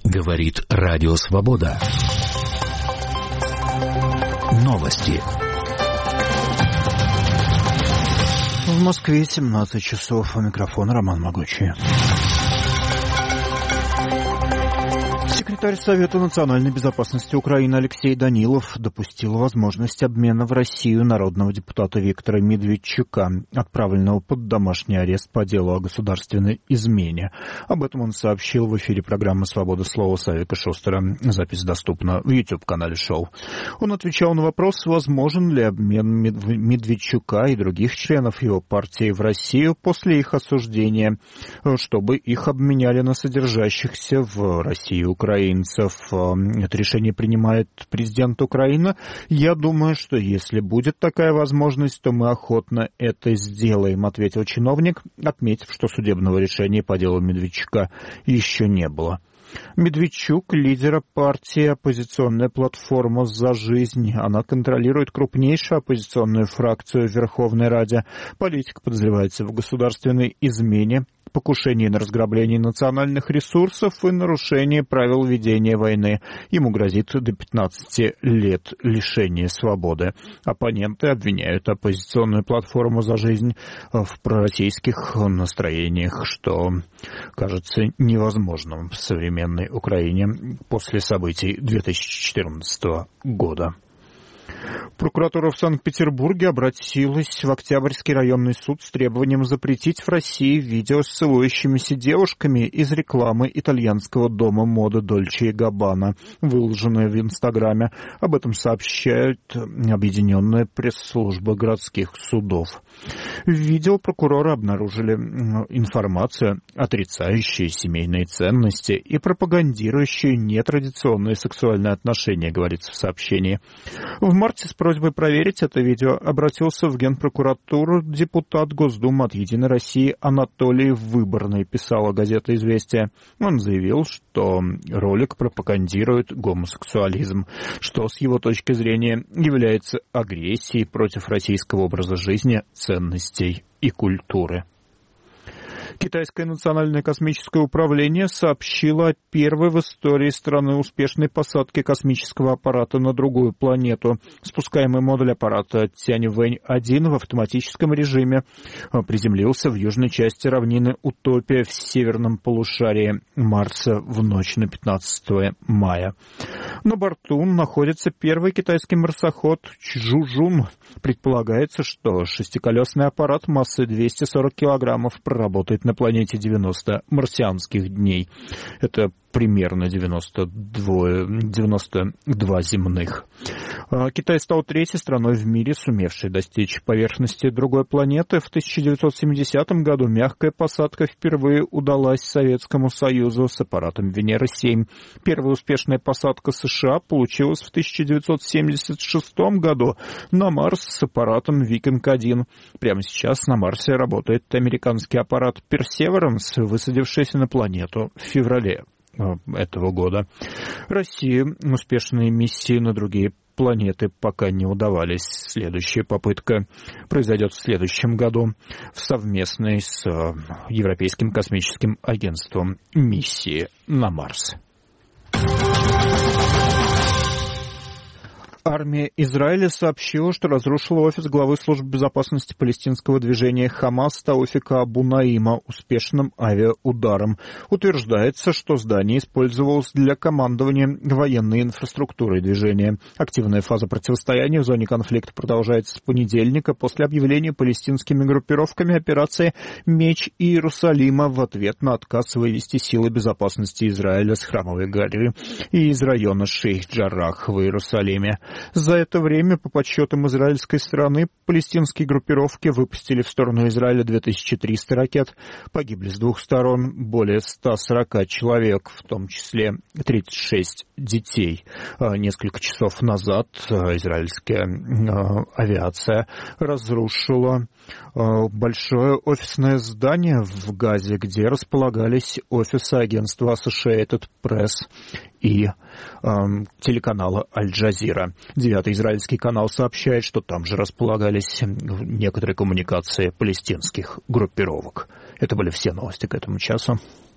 Говорит Радио Свобода. Новости. В Москве 17 часов. У микрофона Роман Могучий. Секретарь Совета национальной безопасности Украины Алексей Данилов допустил возможность обмена в Россию народного депутата Виктора Медведчука, отправленного под домашний арест по делу о государственной измене. Об этом он сообщил в эфире программы «Свобода слова» Савика Шустера. Запись доступна в YouTube-канале шоу. Он отвечал на вопрос, возможен ли обмен Медведчука и других членов его партии в Россию после их осуждения, чтобы их обменяли на содержащихся в России украинцев. Это решение принимает президент Украины. Я думаю, что если будет такая возможность, то мы охотно это сделаем, ответил чиновник, отметив, что судебного решения по делу Медведчука еще не было. Медведчук – лидер партии «Оппозиционная платформа за жизнь». Она контролирует крупнейшую оппозиционную фракцию в Верховной Раде. Политик подозревается в государственной измене, покушении на разграбление национальных ресурсов и нарушении правил ведения войны. Ему грозит до 15 лет лишения свободы. Оппоненты обвиняют оппозиционную платформу «За жизнь» в пророссийских настроениях, что кажется невозможным в современной Украине после событий 2014 года. Прокуратура в Санкт-Петербурге обратилась в Октябрьский районный суд с требованием запретить в России видео с целующимися девушками из рекламы итальянского дома моды Дольче и Габбана, выложенное в Инстаграме. Об этом сообщает Объединенная пресс-служба городских судов. В видео прокуроры обнаружили информацию, отрицающую семейные ценности и пропагандирующую нетрадиционные сексуальные отношения, говорится в сообщении. В марте с просьбой проверить это видео обратился в Генпрокуратуру депутат Госдумы от «Единой России» Анатолий Выборный, писала газета «Известия». Он заявил, что ролик пропагандирует гомосексуализм, что с его точки зрения является агрессией против российского образа жизни, ценностей и культуры. Китайское национальное космическое управление сообщило о первой в истории страны успешной посадке космического аппарата на другую планету. Спускаемый модуль аппарата Тяньвэнь-1 в автоматическом режиме приземлился в южной части равнины Утопия в северном полушарии Марса в ночь на 15 мая. На борту находится первый китайский марсоход Чжужун. Предполагается, что шестиколесный аппарат массой 240 килограммов проработает на планете 90 марсианских дней. Это примерно 92 земных. Китай стал третьей страной в мире, сумевшей достичь поверхности другой планеты. В 1970 году мягкая посадка впервые удалась Советскому Союзу с аппаратом Венера-7. Первая успешная посадка США получилась в 1976 году на Марс с аппаратом Викинг-1. Прямо сейчас на Марсе работает американский аппарат Perseverance, высадившийся на планету в феврале этого года. России успешные миссии на другие планеты пока не удавались. Следующая попытка произойдет в следующем году в совместной с Европейским космическим агентством миссии на Марс. Армия Израиля сообщила, что разрушила офис главы службы безопасности палестинского движения «Хамас» Таофика Абу-Наима успешным авиаударом. Утверждается, что здание использовалось для командования военной инфраструктурой движения. Активная фаза противостояния в зоне конфликта продолжается с понедельника после объявления палестинскими группировками операции «Меч Иерусалима» в ответ на отказ вывести силы безопасности Израиля с Храмовой горы и из района Шейх-Джаррах в Иерусалиме. За это время, по подсчетам израильской стороны, палестинские группировки выпустили в сторону Израиля 2300 ракет. Погибли с двух сторон более 140 человек, в том числе 36 детей. Несколько часов назад израильская авиация разрушила большое офисное здание в Газе, где располагались офисы агентства Associated Press и телеканала Аль-Джазира. 9-й израильский канал сообщает, что там же располагались некоторые коммуникации палестинских группировок. Это были все новости к этому часу.